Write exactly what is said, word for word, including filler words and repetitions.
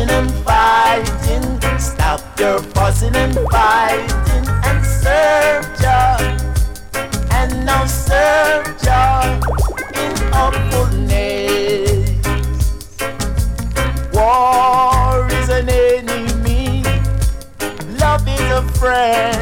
fussing and fighting. Stop your fussing and fighting and serve Jah. And now serve Jah in humbleness. War is an enemy, love is a friend.